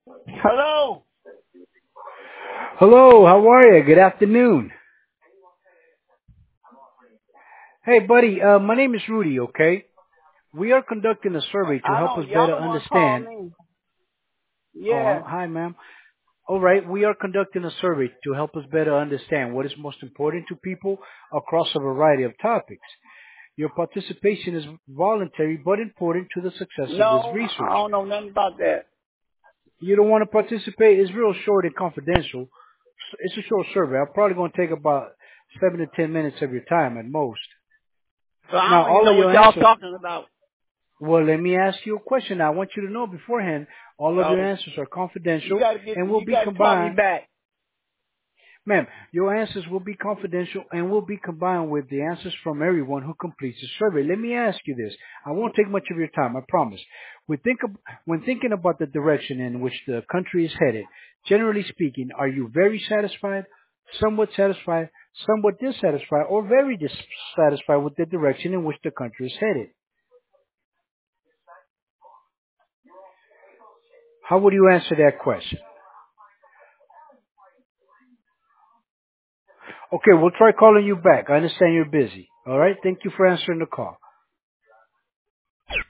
Hello. Hello, how are you? Good afternoon. Hey, buddy, my name is Rudy, okay? We are conducting a survey to I help us don't. Y'all better don't want to call understand. me. Oh, Yeah. hi, ma'am. All right, we are conducting a survey to help us better understand what is most important to people across a variety of topics. Your participation is voluntary but important to the success of this No, I research. don't know nothing about that. You don't want to participate? It's real short and confidential. It's a short survey. I'm probably going to take about 7 to 10 minutes of your time at most. So I Now, don't even all know of what your y'all answers. talking about. Well, let me ask you a question. I want you to know beforehand, all of your So answers are you confidential gotta get. and will You be gotta call me combined. back. Ma'am, your answers will be confidential and will be combined with the answers from everyone who completes the survey. Let me ask you this. I won't take much of your time, I promise. When thinking about the direction in which the country is headed, generally speaking, are you very satisfied, somewhat dissatisfied, or very dissatisfied with the direction in which the country is headed? How would you answer that question? Okay, we'll try calling you back. I understand you're busy. All right. Thank you for answering the call.